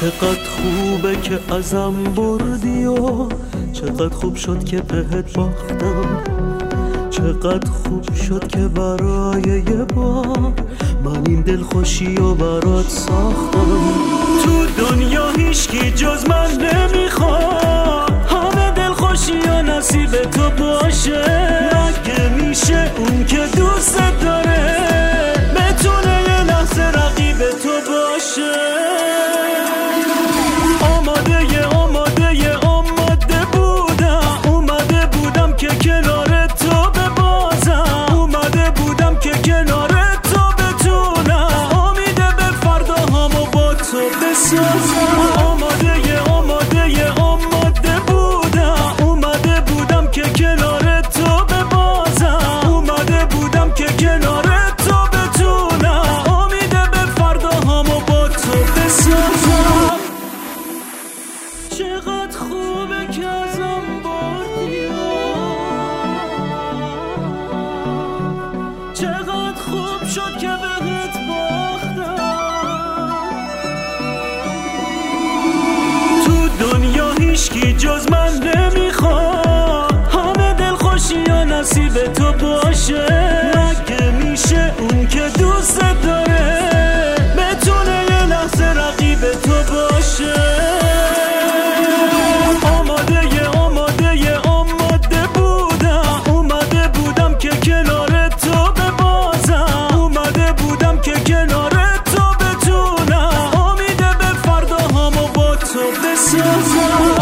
چقدر خوبه که ازم بردی و چقدر خوب شد که بهت باختم. چقدر خوب شد که برای یه بار من این دلخوشی رو برات ساختم. تو دنیا هیچکی جز من نمیخواد همه دلخوشی و نصیب تو باشه. مگه میشه اون که دوست داره بتونه یه لحظه رقیب تو باشه؟ اومده بودم که کنار تو ببازم. اومده بودم که کنار تو بتونم امیده به فرداهامو با تو بسازم. چقدر خوبه که ازم بردی، چقدر خوب شد که بهت هیچکی جز من نمیخواد همه دلخوشی و نصیب تو باشه. مگه میشه اون که دوست داره بتونه یه لحظه رقیب تو باشه؟ اومده بودم که کنار تو ببازم. اومده بودم که کنار تو بتونم امیده به فرداهامو با تو بسازم.